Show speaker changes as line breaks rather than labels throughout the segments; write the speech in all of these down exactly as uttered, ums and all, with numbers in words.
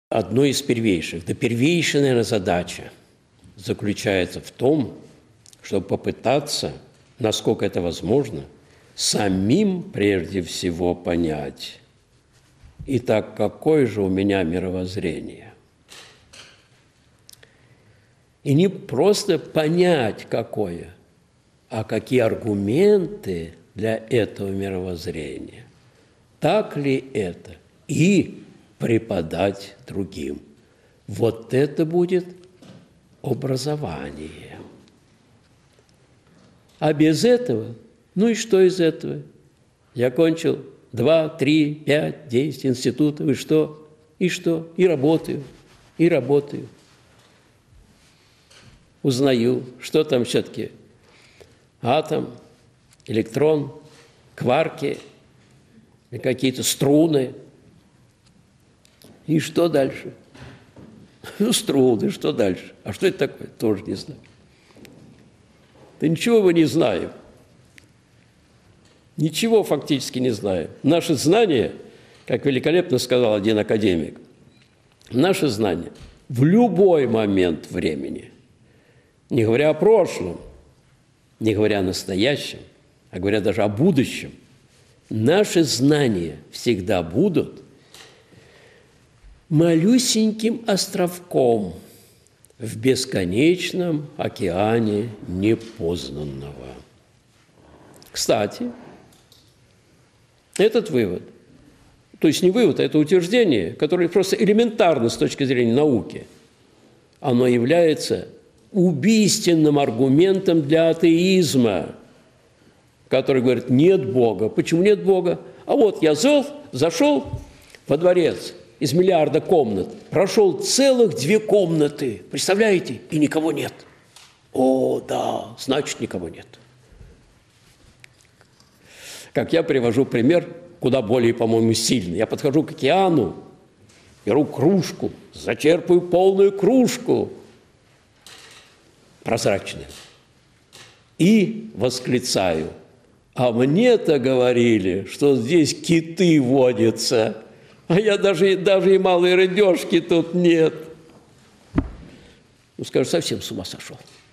Одно из первейших, да первейшая, наверное, задача заключается в том, чтобы попытаться, насколько это возможно, самим прежде всего понять, итак, какое же у меня мировоззрение. И не просто понять, какое, а какие аргументы для этого мировоззрения. Так ли это? И преподать другим. Вот это будет образование. А без этого, ну и что из этого? Я кончил два, три, пять, десять институтов, и что? И что? И работаю, и работаю. Узнаю, что там все-таки атом, электрон, кварки, какие-то струны. И что дальше? Ну, струны, что дальше? А что это такое? Тоже не знаю. Да ничего мы не знаем. Ничего фактически не знаем. Наши знания, как великолепно сказал один академик, наши знания в любой момент времени, не говоря о прошлом, не говоря о настоящем, а говоря даже о будущем, наши знания всегда будут малюсеньким островком в бесконечном океане непознанного. Кстати, этот вывод, то есть не вывод, а это утверждение, которое просто элементарно с точки зрения науки, оно является убийственным аргументом для атеизма, который говорит, нет Бога. Почему нет Бога? А вот я зол, зашел во дворец из миллиарда комнат, прошел целых две комнаты, представляете, и никого нет. О, да, значит, никого нет. Как я привожу пример, куда более, по-моему, сильный. Я подхожу к океану, беру кружку, зачерпываю полную кружку, прозрачную, и восклицаю, а мне-то говорили, что здесь киты водятся, а я даже, даже и малой рыбешки тут нет. Ну, скажу, совсем с ума сошел.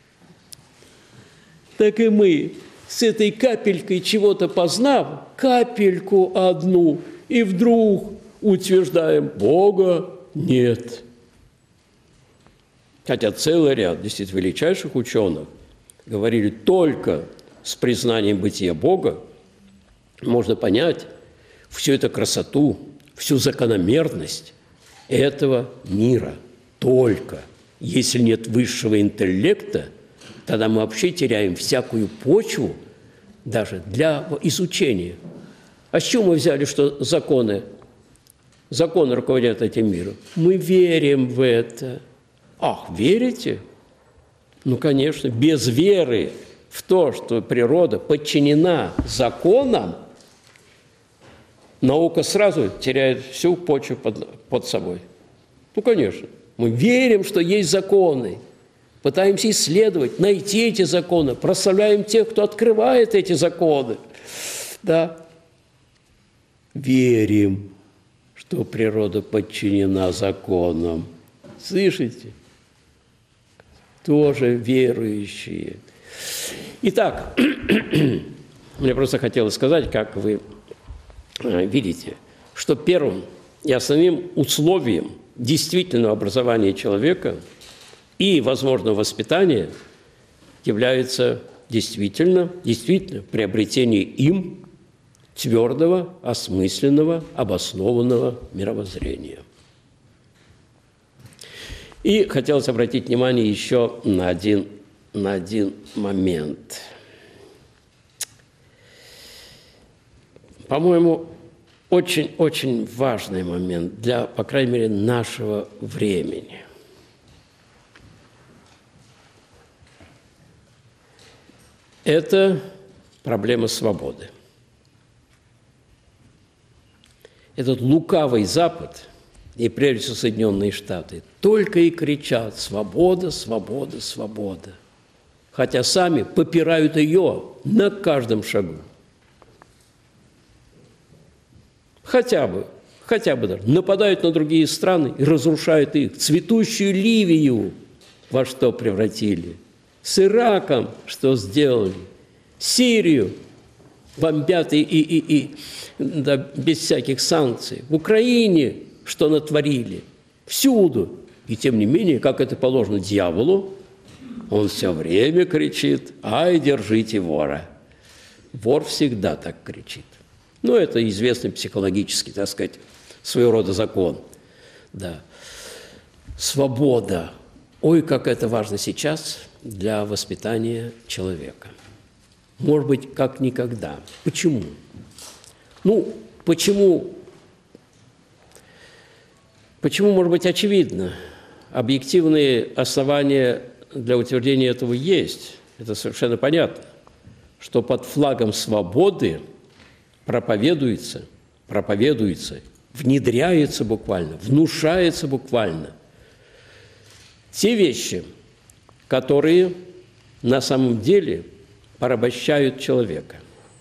Так и мы с этой капелькой чего-то познав, капельку одну, и вдруг утверждаем, Бога нет. Хотя целый ряд действительно величайших ученых говорили, только с признанием бытия Бога можно понять всю эту красоту, всю закономерность этого мира. Только если нет высшего интеллекта, тогда мы вообще теряем всякую почву даже для изучения. А с чего мы взяли, что законы, законы руководят этим миром? Мы верим в это. Ах, верите? Ну, конечно, без веры в то, что природа подчинена законам, наука сразу теряет всю почву под, под собой. Ну, конечно, мы верим, что есть законы, пытаемся исследовать, найти эти законы, прославляем тех, кто открывает эти законы. Да, верим, что природа подчинена законам. Слышите? Тоже верующие. Итак, мне просто хотелось сказать, как вы видите, что первым и основным условием действительного образования человека и возможного воспитания является действительно, действительно приобретение им твердого, осмысленного, обоснованного мировоззрения. И хотелось обратить внимание еще на один, на один момент. По-моему, очень-очень важный момент для, по крайней мере, нашего времени. Это проблема свободы. Этот лукавый Запад и, прежде всего, Соединенные Штаты только и кричат «свобода, свобода, свобода», хотя сами попирают ее на каждом шагу. Хотя бы, хотя бы даже, нападают на другие страны и разрушают их. Цветущую Ливию во что превратили? С Ираком что сделали? Сирию бомбят и, и, и, и да, без всяких санкций. В Украине что натворили? Всюду. И тем не менее, как это положено дьяволу, он все время кричит: «Ай, держите вора!» Вор всегда так кричит. Ну, это известный психологический, так сказать, своего рода закон. Да. Свобода. Ой, как это важно сейчас для воспитания человека. Может быть, как никогда. Почему? Ну, почему? Почему, может быть, очевидно. Объективные основания для утверждения этого есть. Это совершенно понятно, что под флагом свободы проповедуется, проповедуется, внедряется буквально, внушается буквально те вещи, которые на самом деле порабощают человека.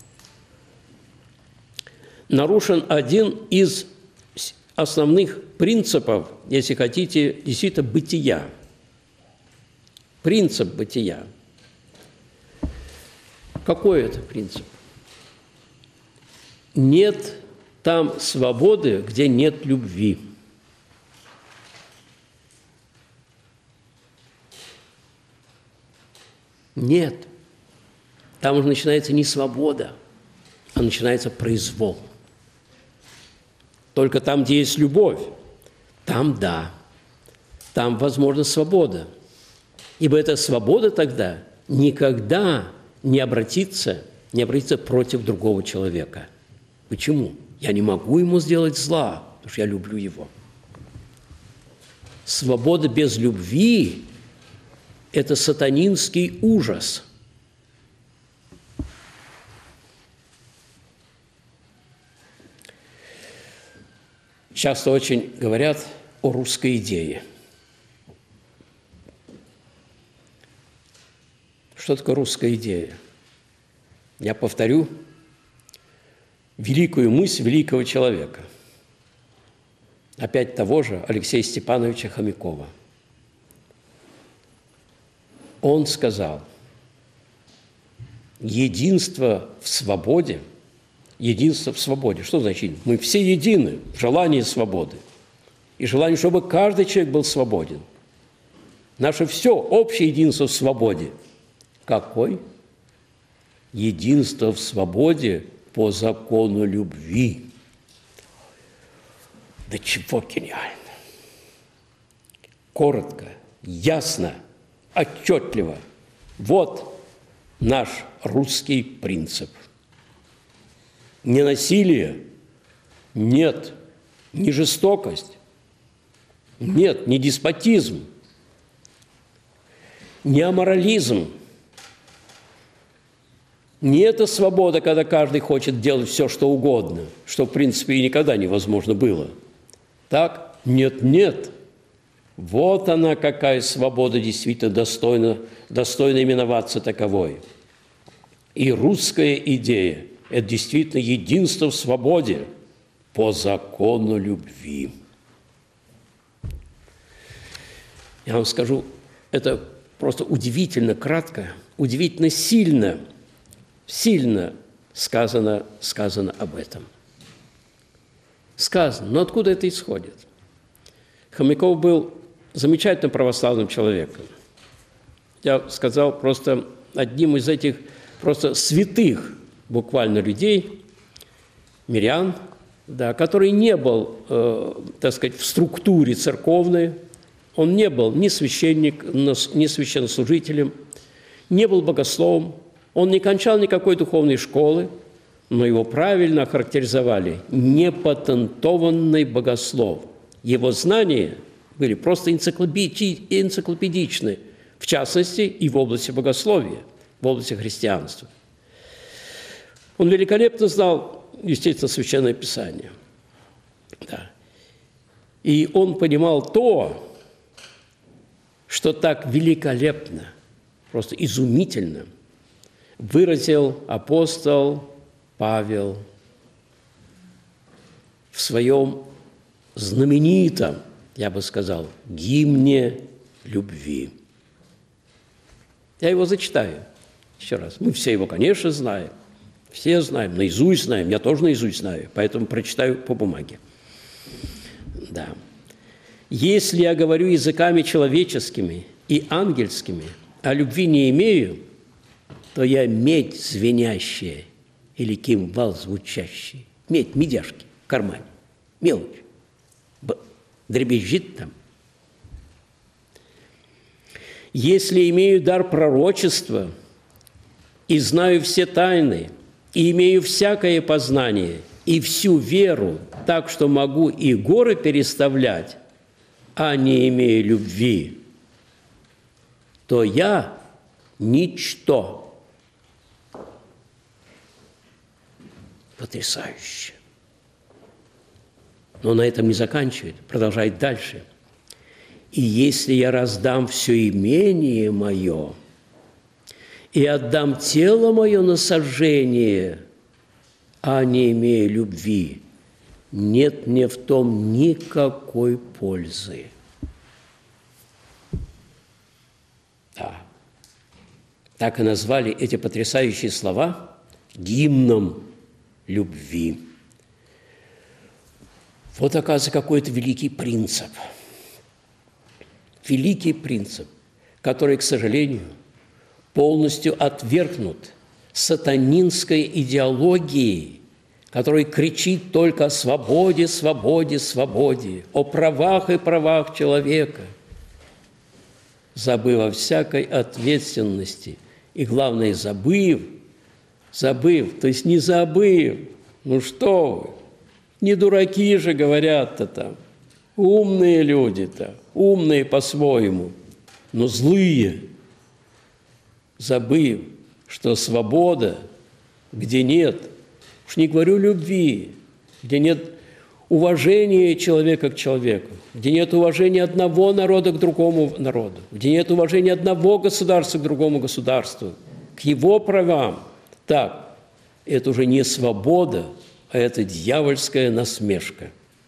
Нарушен один из основных принципов, если хотите, действительно бытия. Принцип бытия. Какой это принцип? Нет там свободы, где нет любви. Нет. Там уже начинается не свобода, а начинается произвол. Только там, где есть любовь, там да, там возможна свобода. Ибо эта свобода тогда никогда не обратится, не обратится против другого человека. Почему? Я не могу ему сделать зла, потому что я люблю его. Свобода без любви – это сатанинский ужас. Часто очень говорят о русской идее. Что такое русская идея? Я повторю великую мысль великого человека. Опять того же Алексея Степановича Хомякова. Он сказал: единство в свободе, единство в свободе. Что значит? Мы все едины в желании свободы. И желание, чтобы каждый человек был свободен. Наше все общее единство в свободе. Какой? Единство в свободе по закону любви. Да чего гениально! Коротко, ясно, отчетливо. Вот наш русский принцип. Не насилие, нет, не жестокость, нет, не деспотизм, не аморализм. Не эта свобода, когда каждый хочет делать все, что угодно, что, в принципе, и никогда невозможно было. Так? Нет, нет. Вот она, какая свобода действительно достойна, достойна именоваться таковой. И русская идея – это действительно единство в свободе по закону любви. Я вам скажу, это просто удивительно кратко, удивительно сильно – Сильно сказано, сказано об этом. Сказано. Но откуда это исходит? Хомяков был замечательным православным человеком. Я сказал просто одним из этих просто святых буквально людей, мирян, да, который не был, э, так сказать, в структуре церковной, он не был ни священник, ни священнослужителем, не был богословом. Он не кончал никакой духовной школы, но его правильно охарактеризовали – непатентованный богослов. Его знания были просто энциклопедичны, в частности, и в области богословия, в области христианства. Он великолепно знал, естественно, Священное Писание. Да. И он понимал то, что так великолепно, просто изумительно выразил апостол Павел в своем знаменитом, я бы сказал, гимне любви. Я его зачитаю еще раз. Мы все его, конечно, знаем. Все знаем, наизусть знаем. Я тоже наизусть знаю, поэтому прочитаю по бумаге. Да. «Если я говорю языками человеческими и ангельскими, а любви не имею, то я медь звенящая или кимвал звучащий». Медь, медяшки в кармане, мелочь. Дребезжит там. «Если имею дар пророчества и знаю все тайны, и имею всякое познание, и всю веру, так что могу и горы переставлять, а не имею любви, то я ничто». Потрясающе. Но на этом не заканчивает, продолжает дальше. «И если я раздам все имение мое и отдам тело мое на сожжение, а не имея любви, нет мне в том никакой пользы». Да. Так и назвали эти потрясающие слова гимном любви. Вот, оказывается, какой-то великий принцип. Великий принцип, который, к сожалению, полностью отвергнут сатанинской идеологией, который кричит только о свободе, свободе, свободе, о правах и правах человека, забыв о всякой ответственности и, главное, забыв, забыв, то есть не забыв, ну что вы, не дураки же говорят-то там, умные люди-то, умные по-своему, но злые, забыв, что свобода, где нет, уж не говорю любви, где нет уважения человека к человеку, где нет уважения одного народа к другому народу, где нет уважения одного государства к другому государству, к его правам, так, это уже не свобода, а это дьявольская насмешка.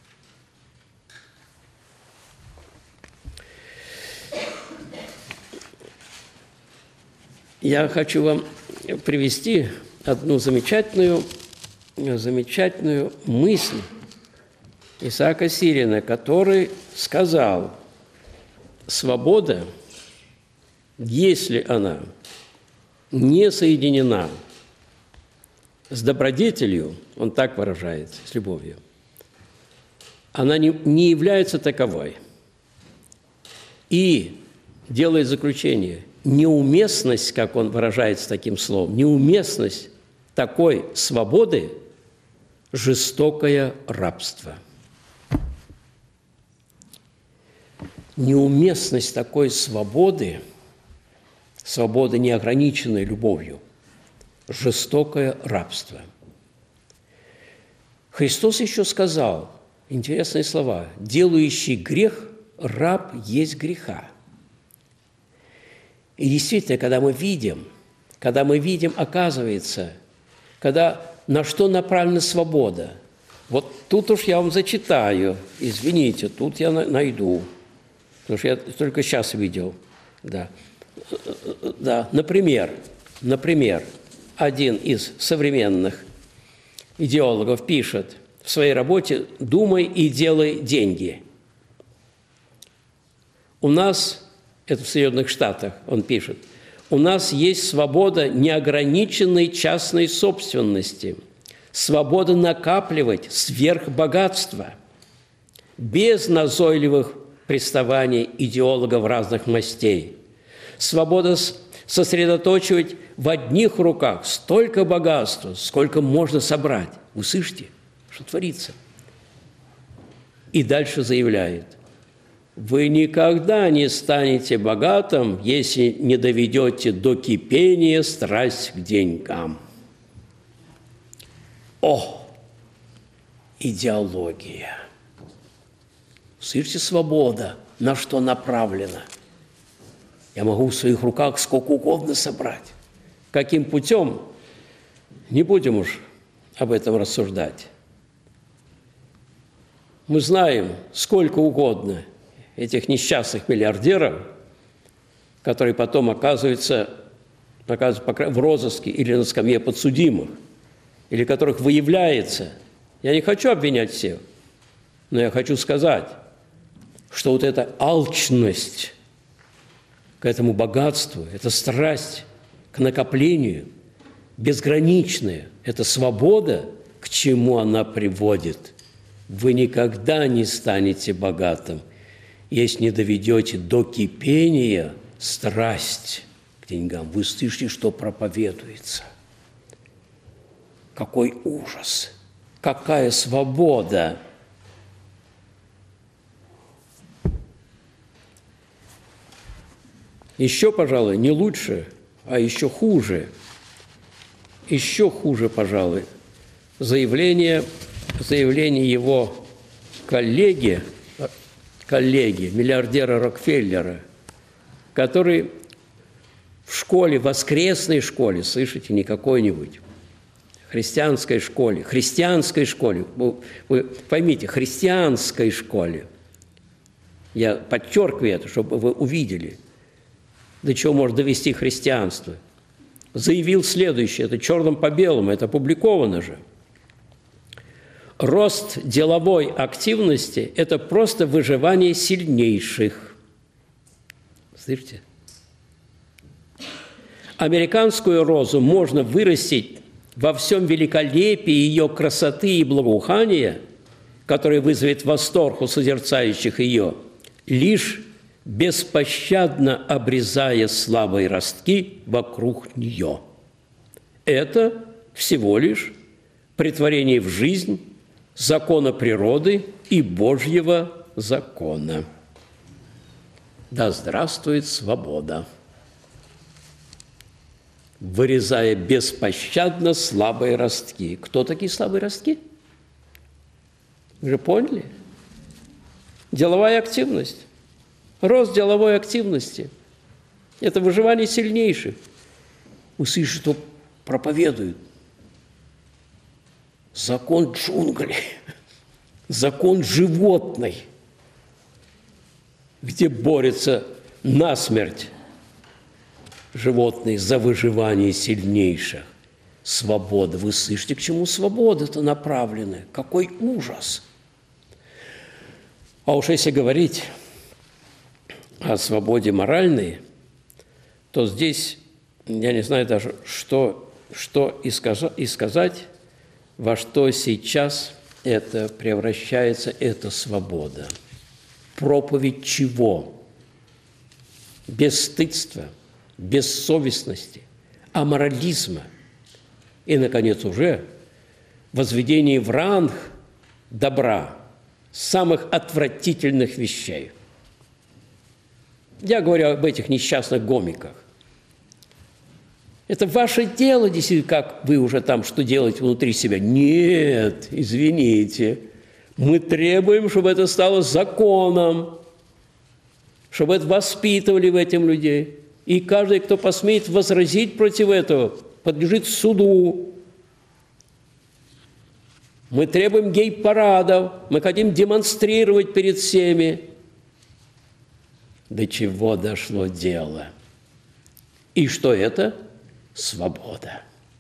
Я хочу вам привести одну замечательную, замечательную мысль Исаака Сирина, который сказал: свобода, если она не соединена с добродетелью, он так выражается, с любовью, она не, не является таковой. И делает заключение: неуместность, как он выражается таким словом, неуместность такой свободы – жестокое рабство. Неуместность такой свободы, свободы, неограниченной любовью, жестокое рабство. Христос еще сказал интересные слова: «Делающий грех, раб есть греха». И действительно, когда мы видим, когда мы видим, оказывается, когда на что направлена свобода, вот тут уж я вам зачитаю, извините, тут я найду, потому что я только сейчас видел, да, да, например, например, один из современных идеологов пишет в своей работе «Думай и делай деньги». У нас, это в Соединенных Штатах, он пишет, у нас есть свобода неограниченной частной собственности, свобода накапливать сверхбогатство, без назойливых приставаний идеологов разных мастей, свобода сосредоточивать в одних руках столько богатства, сколько можно собрать. Вы слышите, что творится? И дальше заявляет: вы никогда не станете богатым, если не доведете до кипения страсть к деньгам. О, идеология! Слышите, свобода, на что направлена? Я могу в своих руках сколько угодно собрать. Каким путем? Не будем уж об этом рассуждать. Мы знаем сколько угодно этих несчастных миллиардеров, которые потом оказываются, оказываются в розыске или на скамье подсудимых, или которых выявляется. Я не хочу обвинять всех, но я хочу сказать, что вот эта алчность к этому богатству, эта страсть к накоплению, безграничная, эта свобода, к чему она приводит? Вы никогда не станете богатым, если не доведете до кипения страсть к деньгам. Вы слышите, что проповедуется. Какой ужас! Какая свобода! Еще, пожалуй, не лучше, а еще хуже. Еще хуже, пожалуй, заявление, заявление его коллеги, коллеги, миллиардера Рокфеллера, который в школе, воскресной школе, слышите, не какой-нибудь, христианской школе, христианской школе, вы поймите, христианской школе, я подчеркиваю это, чтобы вы увидели, до чего может довести христианство, заявил следующее, это черным по белому, это опубликовано же. Рост деловой активности – это просто выживание сильнейших. Слышите? Американскую розу можно вырастить во всем великолепии ее красоты и благоухания, которое вызовет восторг у созерцающих ее, лишь беспощадно обрезая слабые ростки вокруг нее. Это всего лишь претворение в жизнь закона природы и Божьего закона. Да здравствует свобода! Вырезая беспощадно слабые ростки. Кто такие слабые ростки? Вы же поняли? Деловая активность. Рост деловой активности – это выживание сильнейших. Вы слышите, что проповедуют? Закон джунглей, закон животный, где борются насмерть животные за выживание сильнейших. Свобода. Вы слышите, к чему свобода-то направлена? Какой ужас! А уж если говорить о свободе моральной, то здесь я не знаю даже, что, что и, сказа, и сказать, во что сейчас это превращается, эта свобода. Проповедь чего? Бесстыдства, бессовестности, аморализма и, наконец, уже возведение в ранг добра самых отвратительных вещей. Я говорю об этих несчастных гомиках. Это ваше дело, действительно, как вы уже там что делаете внутри себя. Нет, извините, мы требуем, чтобы это стало законом, чтобы это воспитывали в этом людей. И каждый, кто посмеет возразить против этого, подлежит суду. Мы требуем гей-парадов, мы хотим демонстрировать перед всеми. До чего дошло дело? И что это? Свобода.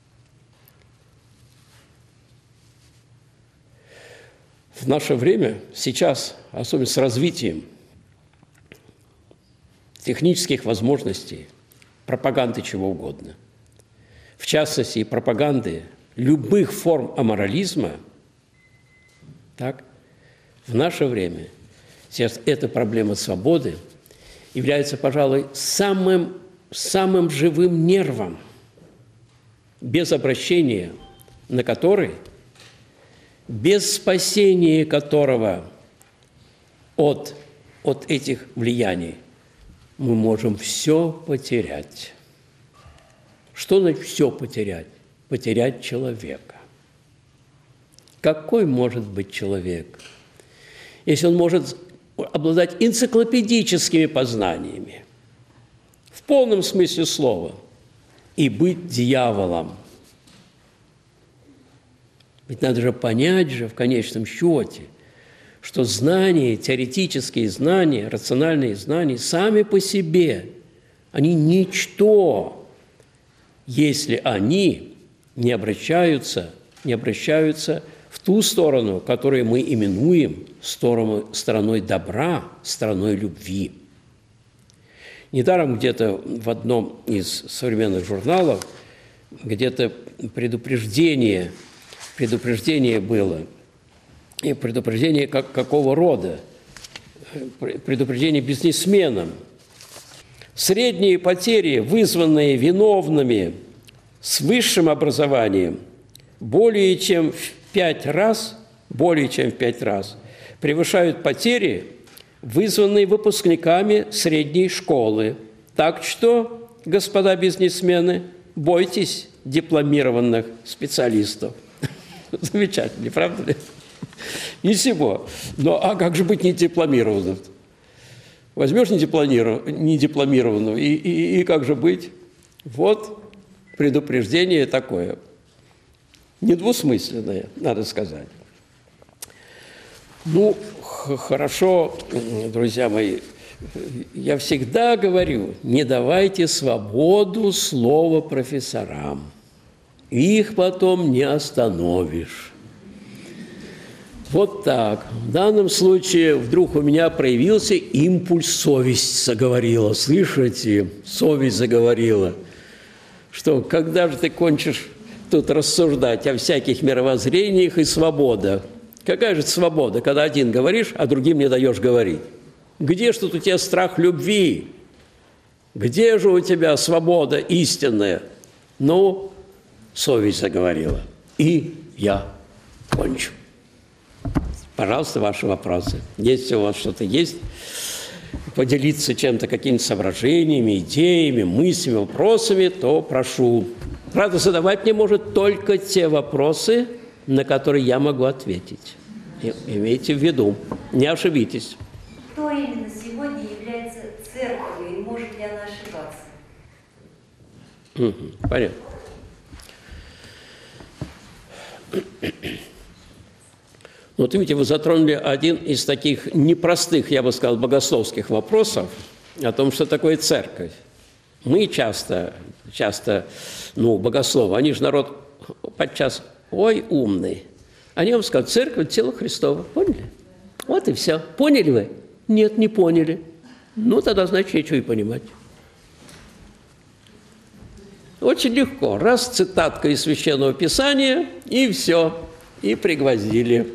В наше время, сейчас, особенно с развитием технических возможностей, пропаганды чего угодно, в частности, и пропаганды любых форм аморализма, так, в наше время сейчас эта проблема свободы является, пожалуй, самым, самым живым нервом, без обращения на который, без спасения которого от, от этих влияний мы можем все потерять. Что значит все потерять? Потерять человека. Какой может быть человек, если он может обладать энциклопедическими познаниями, в полном смысле слова, и быть дьяволом? Ведь надо же понять же в конечном счете, что знания, теоретические знания, рациональные знания сами по себе, они ничто, если они не обращаются, не обращаются в ту сторону, которую мы именуем сторону, стороной добра, стороной любви. Недаром где-то в одном из современных журналов где-то предупреждение, предупреждение было. И предупреждение как, какого рода? Предупреждение бизнесменам. Средние потери, вызванные виновными с высшим образованием, более чем в пять раз, более чем в пять раз превышают потери, вызванные выпускниками средней школы. Так что, господа бизнесмены, бойтесь дипломированных специалистов. Замечательно, не правда ли? Ничего. Но а как же быть недипломированным? Возьмешь недипломированного, и, и, и как же быть? Вот предупреждение такое. Недвусмысленное, надо сказать. Ну, хорошо, друзья мои, я всегда говорю, не давайте свободу слова профессорам. Их потом не остановишь. Вот так. В данном случае вдруг у меня проявился импульс, совесть заговорила. Слышите? Совесть заговорила. Что, когда же ты кончишь тут рассуждать о всяких мировоззрениях и свободах? Какая же свобода, когда один говоришь, а другим не даешь говорить? Где ж тут у тебя страх любви? Где же у тебя свобода истинная? Ну, совесть заговорила. И я кончу. Пожалуйста, ваши вопросы. Если у вас что-то есть, поделиться чем-то, какими-то соображениями, идеями, мыслями, вопросами, то прошу. Правда, задавать мне может только те вопросы, на которые я могу ответить. И, имейте в виду, не ошибитесь.
Кто именно сегодня является церковью и может ли она ошибаться?
Угу, понятно. Вот видите, вы затронули один из таких непростых, я бы сказал, богословских вопросов о том, что такое церковь. Мы часто, часто, ну, богословы, они же народ подчас, ой, умный. Они вам скажут, церковь – тело Христово. Поняли? Вот и все. Поняли вы? Нет, не поняли. Ну, тогда, значит, нечего и понимать. Очень легко. Раз цитатка из Священного Писания, и все. И пригвоздили.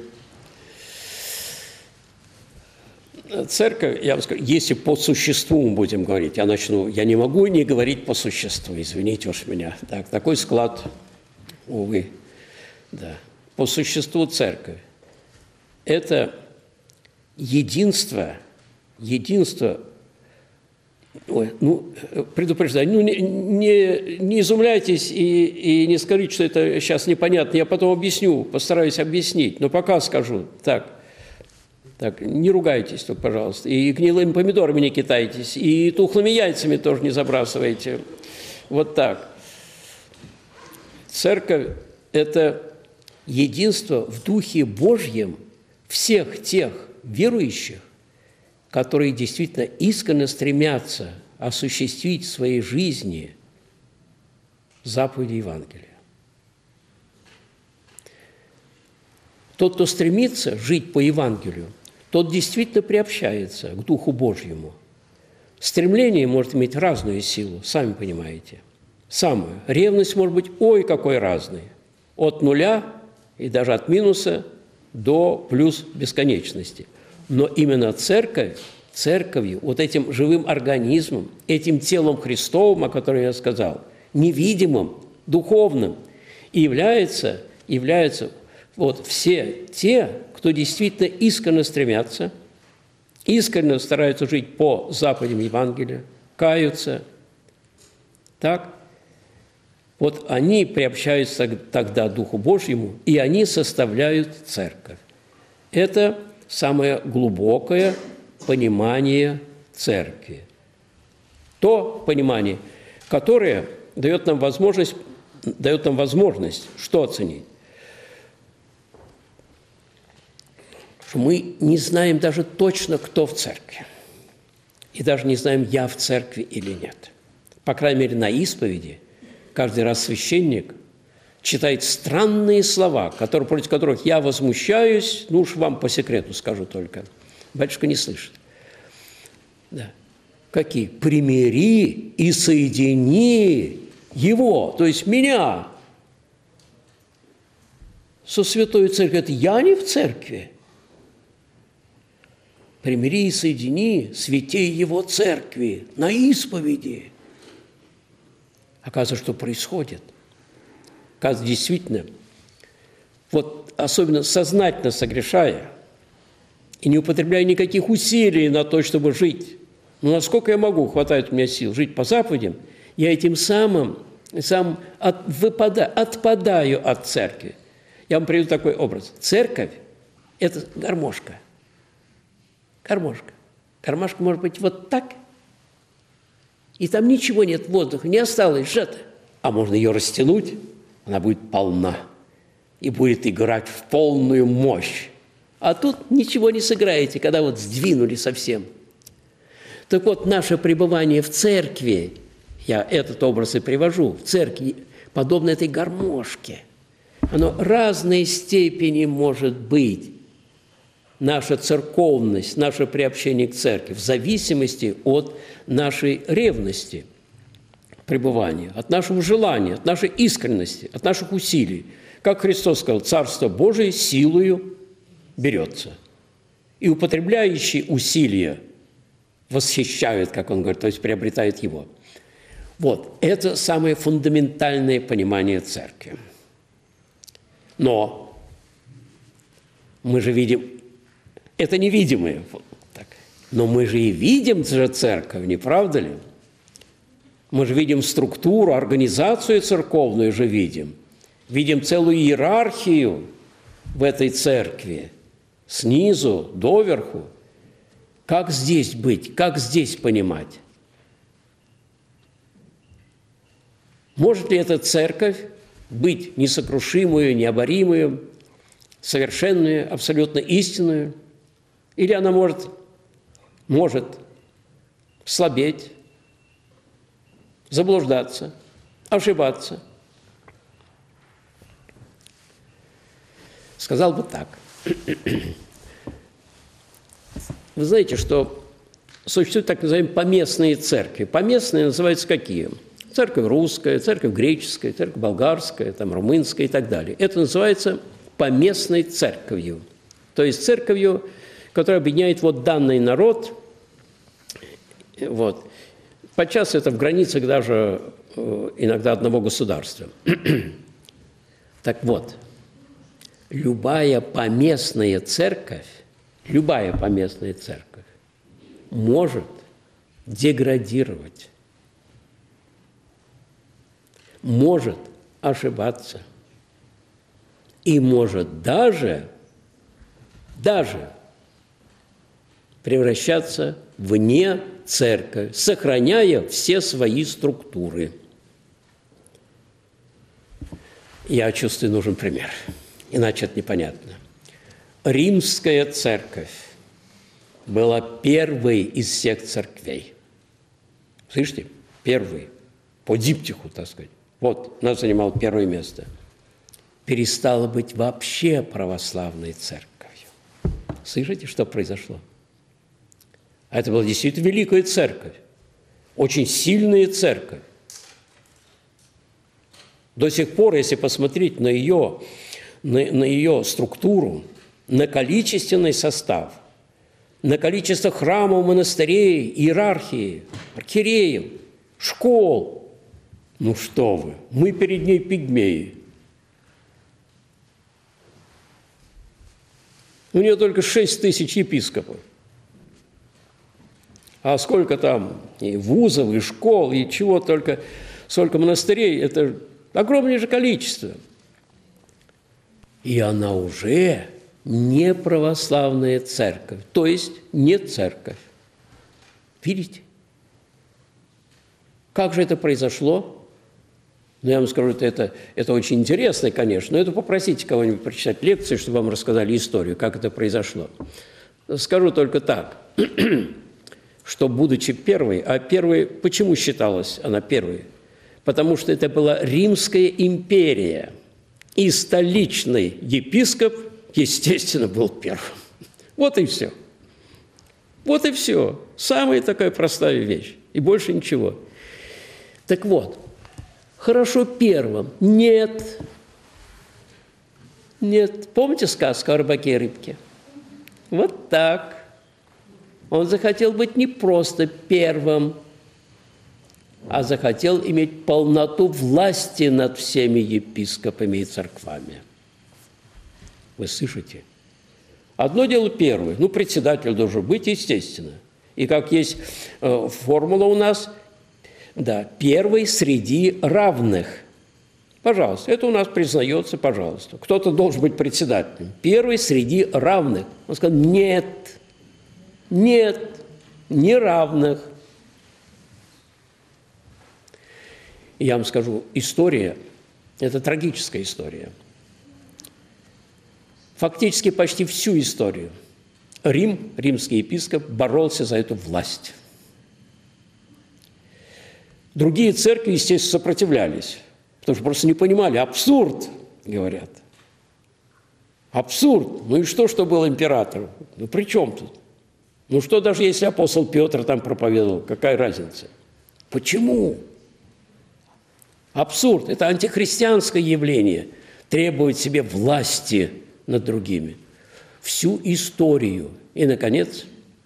Церковь, я вам скажу, если по существу мы будем говорить, я начну, я не могу не говорить по существу, извините уж меня. Так, такой склад, увы, да. По существу церковь – это единство, единство, ой, ну, предупреждаю, ну, не, не, не изумляйтесь и, и не скажите, что это сейчас непонятно, я потом объясню, постараюсь объяснить, но пока скажу так. Так, не ругайтесь тут, пожалуйста, и гнилыми помидорами не китайтесь, и тухлыми яйцами тоже не забрасывайте. Вот так. Церковь – это единство в Духе Божьем всех тех верующих, которые действительно искренне стремятся осуществить в своей жизни заповеди Евангелия. Тот, кто стремится жить по Евангелию, тот действительно приобщается к Духу Божьему. Стремление может иметь разную силу, сами понимаете. Самую. Ревность может быть ой какой разной. От нуля и даже от минуса до плюс бесконечности. Но именно церковь, церковью, вот этим живым организмом, этим телом Христовым, о котором я сказал, невидимым, духовным, и является, являются вот все те, кто действительно искренне стремятся, искренне стараются жить по заповедям Евангелия, каются, так, вот они приобщаются тогда к Духу Божьему, и они составляют церковь. Это самое глубокое понимание церкви. То понимание, которое дает нам возможность, дает нам возможность что оценить? что мы не знаем даже точно, кто в церкви. И даже не знаем, я в церкви или нет. По крайней мере, на исповеди каждый раз священник читает странные слова, которые, против которых я возмущаюсь, ну уж вам по секрету скажу только. Батюшка не слышит. Да. Какие? Примири и соедини его, то есть меня, со святой церковью. Это я не в церкви. Примири и соедини святей его церкви на исповеди. Оказывается, что происходит. Оказывается, действительно, вот особенно сознательно согрешая и не употребляя никаких усилий на то, чтобы жить, ну, насколько я могу, хватает у меня сил жить по заповедям, я этим самым сам от, выпада, отпадаю от церкви. Я вам приведу такой образ. Церковь – это гармошка. Гармошка. Гармошка может быть вот так, и там ничего нет, воздуха не осталось, сжато. А можно ее растянуть, она будет полна и будет играть в полную мощь. А тут ничего не сыграете, когда вот сдвинули совсем. Так вот, наше пребывание в церкви, я этот образ и привожу, в церкви, подобно этой гармошке, оно разной степени может быть, наша церковность, наше приобщение к церкви, в зависимости от нашей ревности пребывания, от нашего желания, от нашей искренности, от наших усилий. Как Христос сказал, Царство Божие силою берется. И употребляющие усилия восхищают, как он говорит, то есть приобретают его. Вот, это самое фундаментальное понимание церкви. Но мы же видим, это невидимое, вот так. Но мы же и видим же церковь, не правда ли? Мы же видим структуру, организацию церковную же видим. Видим целую иерархию в этой церкви, снизу доверху. Как здесь быть, как здесь понимать? Может ли эта церковь быть несокрушимую, необоримую, совершенную, абсолютно истинную? Или она может, может слабеть, заблуждаться, ошибаться? Сказал бы так. Вы знаете, что существуют так называемые поместные церкви. Поместные называются какие? Церковь русская, церковь греческая, церковь болгарская, там, румынская и так далее. Это называется поместной церковью. То есть церковью, которая объединяет вот данный народ. Вот. Подчас это в границах даже иногда одного государства. Так вот, любая поместная церковь, любая поместная церковь может деградировать, может ошибаться и может даже, даже превращаться вне церковь, сохраняя все свои структуры. Я чувствую, нужен пример, иначе это непонятно. Римская церковь была первой из всех церквей. Слышите? Первой. По диптиху, так сказать. Вот, она занимала первое место. Перестала быть вообще православной церковью. Слышите, что произошло? А это была действительно великая церковь. Очень сильная церковь. До сих пор, если посмотреть на ее, на, на ее структуру, на количественный состав, на количество храмов, монастырей, иерархии, архиереев, школ. Ну что вы, мы перед ней пигмеи. У нее только шесть тысяч епископов. А сколько там и вузов, и школ, и чего только, сколько монастырей, это огромное же количество. И она уже не православная церковь, то есть не церковь. Видите? Как же это произошло? Но я вам скажу, это, это, это очень интересно, конечно, но это попросите кого-нибудь прочитать лекцию, чтобы вам рассказали историю, как это произошло. Скажу только так, что, будучи первой, а первой, почему считалась она первой? Потому что это была Римская империя, и столичный епископ, естественно, был первым. Вот и все. Вот и все. Самая такая простая вещь, и больше ничего. Так вот, хорошо первым. Нет. Нет. Помните сказку о рыбаке и рыбке? Вот так. Он захотел быть не просто первым, а захотел иметь полноту власти над всеми епископами и церквами. Вы слышите? Одно дело первый. Ну, председатель должен быть, естественно. И как есть э, формула у нас, да, первый среди равных. Пожалуйста, это у нас признается, пожалуйста. Кто-то должен быть председателем. Первый среди равных. Он сказал, нет, нет, не равных. И я вам скажу, история – это трагическая история. Фактически почти всю историю Рим, римский епископ, боролся за эту власть. Другие церкви, естественно, сопротивлялись, потому что просто не понимали. Абсурд, говорят. Абсурд. Ну и что, что был император? Ну при чем тут? Ну что, даже если апостол Петр там проповедовал, какая разница? Почему? Абсурд. Это антихристианское явление. Требует себе власти над другими. Всю историю. И, наконец,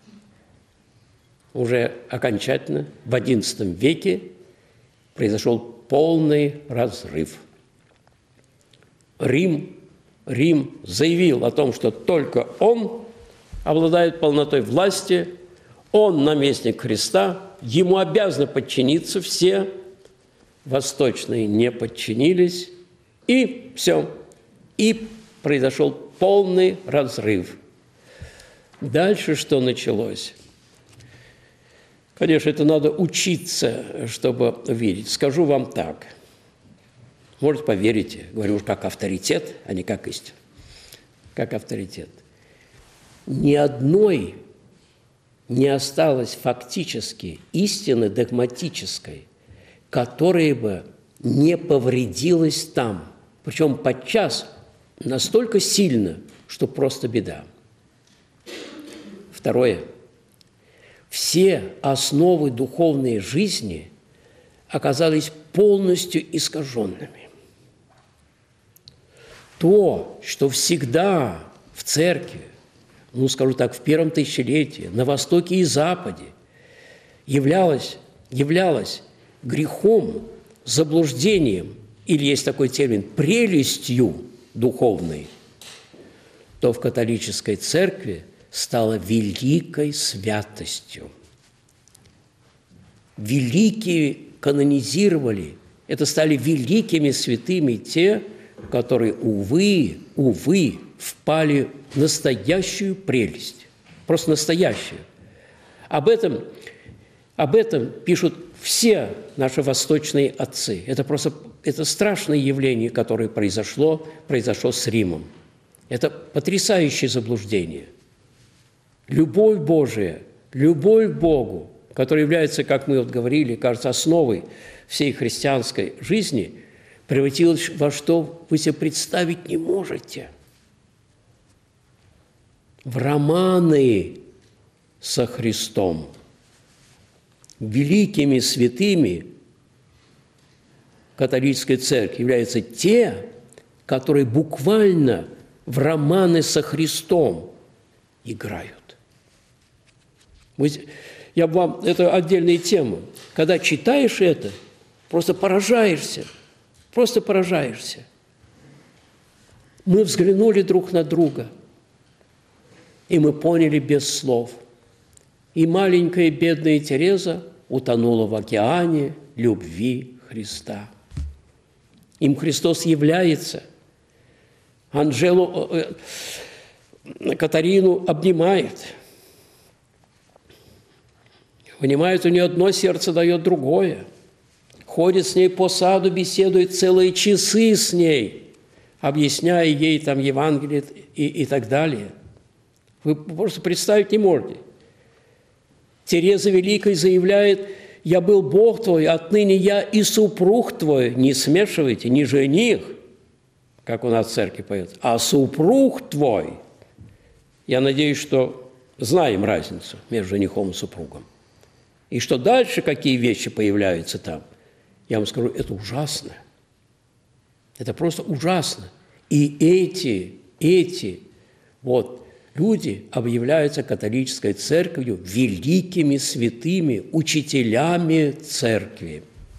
уже окончательно в одиннадцатом веке произошел полный разрыв. Рим, Рим заявил о том, что только он обладает полнотой власти, он наместник Христа, ему обязаны подчиниться все, восточные не подчинились, и все. И произошел полный разрыв. Дальше что началось? Конечно, это надо учиться, чтобы видеть. Скажу вам так. Может, поверите, говорю уж как авторитет, а не как истина. Как авторитет. Ни одной не осталось фактически истины догматической, которая бы не повредилась там. Причем подчас настолько сильно, что просто беда. Второе. Все основы духовной жизни оказались полностью искаженными. То, что всегда в церкви, ну, скажу так, в первом тысячелетии, на Востоке и Западе, являлось, являлось грехом, заблуждением, или есть такой термин, прелестью духовной, то в католической церкви стало великой святостью. Великие канонизировали, это стали великими святыми те, которые, увы, увы, впали в настоящую прелесть, просто настоящую. Об этом, об этом пишут все наши восточные отцы. Это просто это страшное явление, которое произошло, произошло с Римом. Это потрясающее заблуждение. Любовь Божия, любовь к Богу, которая является, как мы вот говорили, кажется, основой всей христианской жизни, превратилась во что вы себе представить не можете. В романы со Христом. Великими святыми католической церкви являются те, которые буквально в романы со Христом играют. Я вам, это отдельная тема. Когда читаешь это, просто поражаешься, просто поражаешься. Мы взглянули друг на друга, и мы поняли без слов. И маленькая бедная Тереза утонула в океане любви Христа. Им Христос является. Анжелу, э, Катарину обнимает. Понимает, у нее одно сердце дает другое. ходит с ней по саду, беседует целые часы с ней, объясняя ей там Евангелие и, и так далее. Вы просто представить не можете. Тереза Великая заявляет: «Я был Бог твой, отныне я и супруг твой». Не смешивайте, не жених, как у нас в церкви поется, а супруг твой. Я надеюсь, что знаем разницу между женихом и супругом. И что дальше, какие вещи появляются там, я вам скажу, это ужасно. Это просто ужасно. И эти, эти вот люди объявляются католической церковью великими святыми, учителями церкви.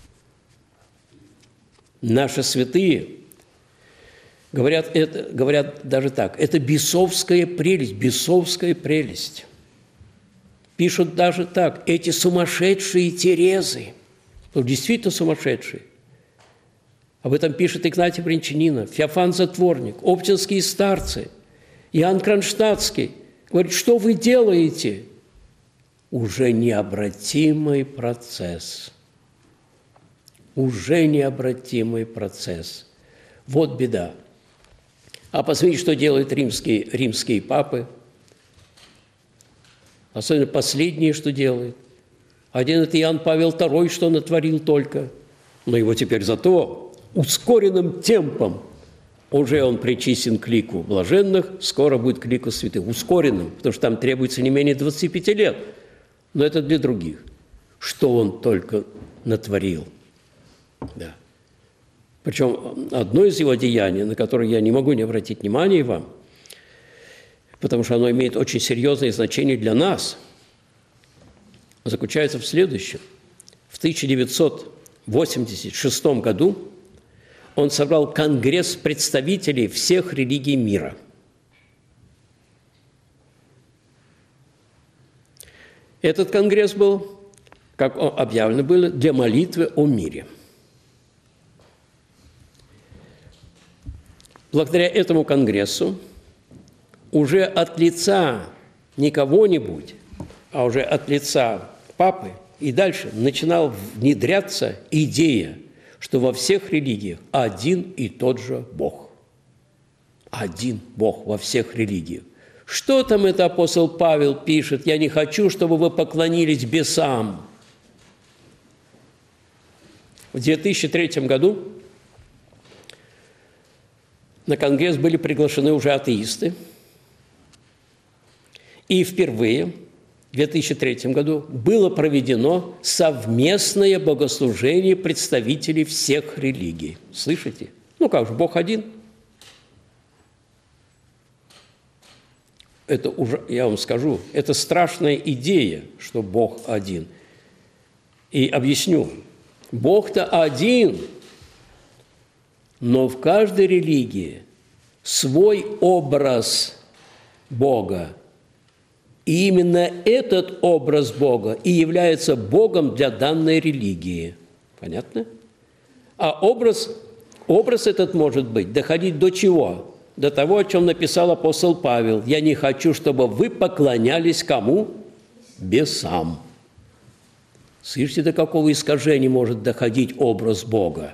Наши святые говорят, это, говорят даже так: это бесовская прелесть, бесовская прелесть. Пишут даже так: эти сумасшедшие Терезы, действительно сумасшедшие. Об этом пишет Игнатий Брянчанинов, Феофан Затворник, оптинские старцы, Иоанн Кронштадтский. Говорит: что вы делаете? Уже необратимый процесс. Уже необратимый процесс. Вот беда. А посмотрите, что делают римские, римские папы. Особенно последние, что делают. Один – это Иоанн Павел второй, что натворил только. Но его теперь зато ускоренным темпом уже он причислен к лику блаженных, скоро будет к лику святых. Ускоренным, потому что там требуется не менее двадцати пяти лет. Но это для других. Что он только натворил. Да. Причем одно из его деяний, на которое я не могу не обратить внимания вам, потому что оно имеет очень серьезное значение для нас, заключается в следующем. В тысяча девятьсот восемьдесят шестом году он собрал конгресс представителей всех религий мира. Этот конгресс был, как объявлено было, для молитвы о мире. Благодаря этому конгрессу уже от лица не кого-нибудь, а уже от лица папы и дальше начинала внедряться идея, что во всех религиях один и тот же Бог. Один Бог во всех религиях. Что там это апостол Павел пишет? «Я не хочу, чтобы вы поклонились бесам». В две тысячи третьем году на конгресс были приглашены уже атеисты. И впервые в две тысячи третьем году было проведено совместное богослужение представителей всех религий. Слышите? Ну как же, Бог один. Это уже, я вам скажу, это страшная идея, что Бог один. И объясню. Бог-то один, но в каждой религии свой образ Бога. И именно этот образ Бога и является Богом для данной религии. Понятно? А образ, образ этот может быть доходить до чего? До того, о чем написал апостол Павел. «Я не хочу, чтобы вы поклонялись кому? Бесам». Слышите, до какого искажения может доходить образ Бога?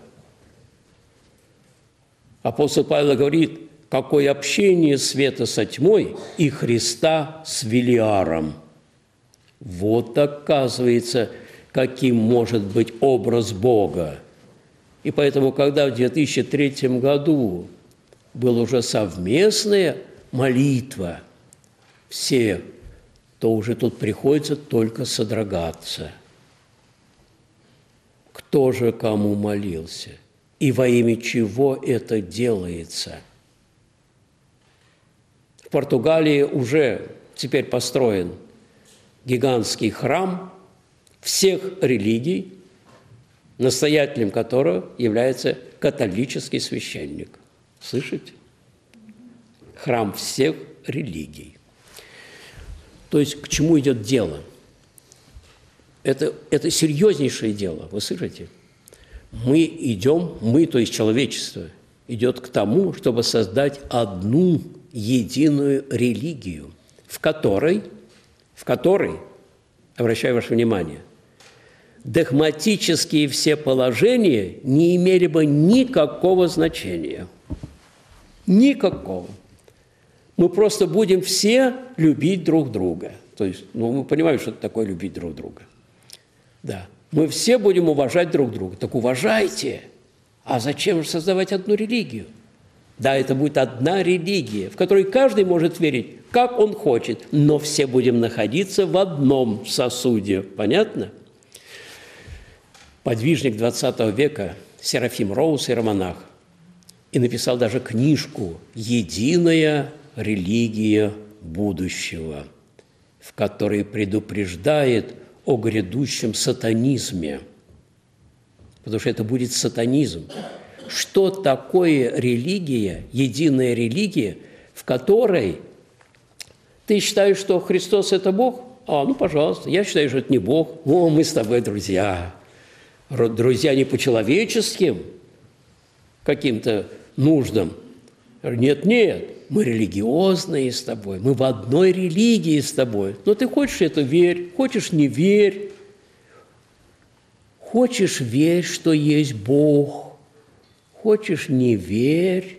Апостол Павел говорит: какое общение света со тьмой и Христа с Велиаром. Вот оказывается, каким может быть образ Бога. И поэтому, когда в две тысячи третьем году была уже совместная молитва всех, то уже тут приходится только содрогаться. Кто же кому молился? И во имя чего это делается? В Португалии уже теперь построен гигантский храм всех религий, настоятелем которого является католический священник. Слышите? Храм всех религий. То есть к чему идет дело? Это, это серьезнейшее дело, вы слышите? Мы идем, мы, то есть человечество, идет к тому, чтобы создать одну единую религию, в которой, в которой, обращаю ваше внимание, догматические все положения не имели бы никакого значения. Никакого. Мы просто будем все любить друг друга. То есть, ну, мы понимаем, что это такое любить друг друга. Да. Мы все будем уважать друг друга. Так уважайте. А зачем же создавать одну религию? Да, это будет одна религия, в которой каждый может верить, как он хочет, но все будем находиться в одном сосуде. Понятно? Подвижник двадцатого века Серафим Роуз, иеромонах, и написал даже книжку «Единая религия будущего», в которой предупреждает о грядущем сатанизме, потому что это будет сатанизм. Что такое религия, единая религия, в которой ты считаешь, что Христос – это Бог? А, ну, пожалуйста, я считаю, что это не Бог. О, мы с тобой друзья. Друзья не по человеческим каким-то нуждам. Нет, нет, мы религиозные с тобой, мы в одной религии с тобой. Но ты хочешь это – верь, хочешь – не верь. Хочешь – верь, что есть Бог. Хочешь – не верь.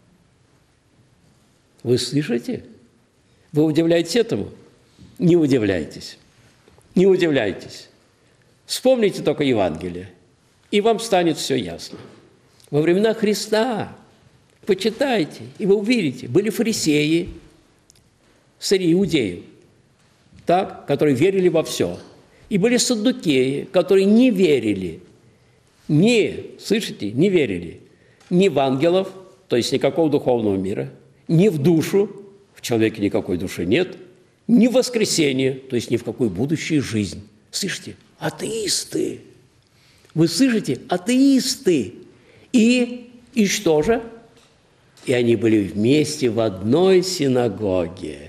Вы слышите? Вы удивляетесь этому? Не удивляйтесь. Не удивляйтесь. Вспомните только Евангелие, и вам станет все ясно. Во времена Христа, почитайте, и вы увидите, были фарисеи среди иудеев, так, которые верили во все. И были саддукеи, которые не верили, не, слышите, не верили ни в ангелов, то есть никакого духовного мира, ни в душу, в человеке никакой души нет, ни в воскресение, то есть ни в какую будущую жизнь. Слышите? Атеисты. Вы слышите? Атеисты. И, и что же? И они были вместе в одной синагоге.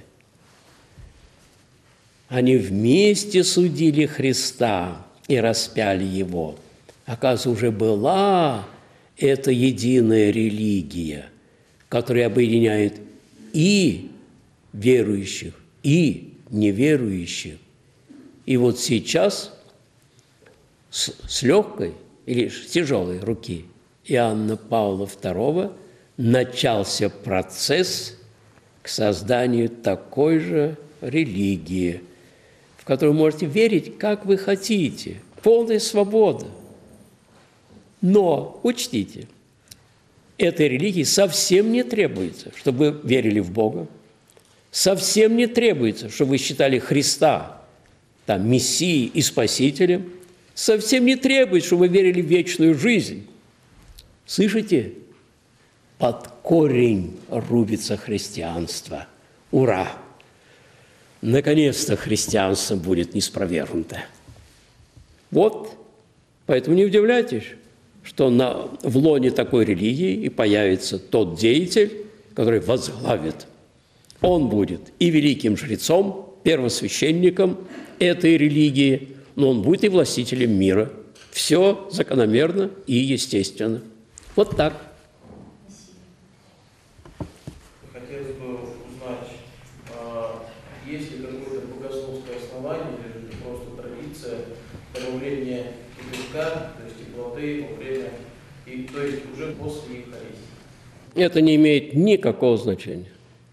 Они вместе судили Христа и распяли Его. Оказывается, уже была эта единая религия, которая объединяет и верующих, и неверующих. И вот сейчас с, с легкой или с тяжелой руки Иоанна Павла второго начался процесс к созданию такой же религии, в которую можете верить, как вы хотите, полная свобода. Но учтите, этой религии совсем не требуется, чтобы вы верили в Бога, совсем не требуется, чтобы вы считали Христа там, Мессией и Спасителем, совсем не требуется, чтобы вы верили в вечную жизнь. Слышите? Под корень рубится христианство. Ура! Наконец-то христианство будет неспровергнуто. Вот, поэтому не удивляйтесь, что на, в лоне такой религии и появится тот деятель, который возглавит. Он будет и великим жрецом, первосвященником этой религии, но он будет и властителем мира. Все закономерно и естественно. Вот так.
Хотелось бы узнать, есть ли какое-то богословское основание, или это просто традиция добавления кипятка, то есть теплоты во время, и, то есть уже после Евхаристии?
Это не имеет никакого значения.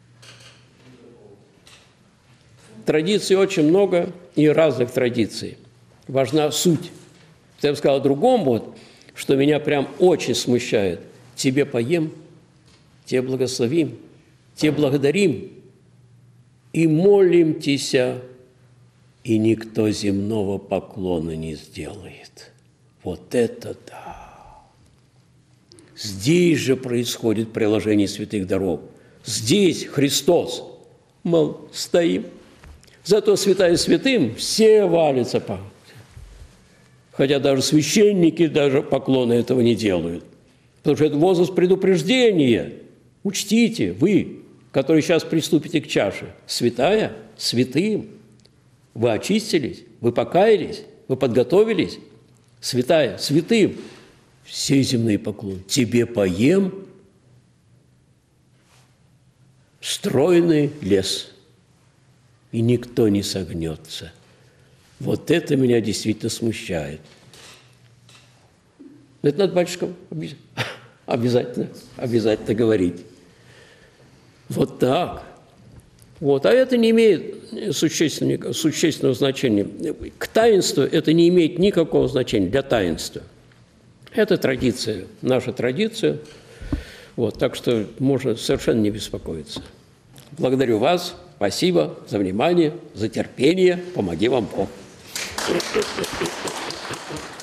Традиций очень много и разных традиций. Важна суть. Я бы сказал о другом, вот, что меня прям очень смущает. Тебе поем, тебе благословим, тебе благодарим и молим Тися, и никто земного поклона не сделает. Вот это да! Здесь же происходит приложение святых даров. Здесь Христос. Мол, стоим. Зато святая святым все валятся по... Хотя даже священники даже поклоны этого не делают. Потому что это возраст предупреждения. Учтите, вы, которые сейчас приступите к чаше, святая, святым. Вы очистились, вы покаялись, вы подготовились. Святая, святым. Все земные поклоны. Тебе поем стройный лес, и никто не согнется. Вот это меня действительно смущает. Это надо батюшкам обязательно, обязательно говорить. Вот так. Вот. А это не имеет существенного, существенного значения. К таинству это не имеет никакого значения для таинства. Это традиция, наша традиция. Вот. Так что можно совершенно не беспокоиться. Благодарю вас. Спасибо за внимание, за терпение. Помоги вам Бог.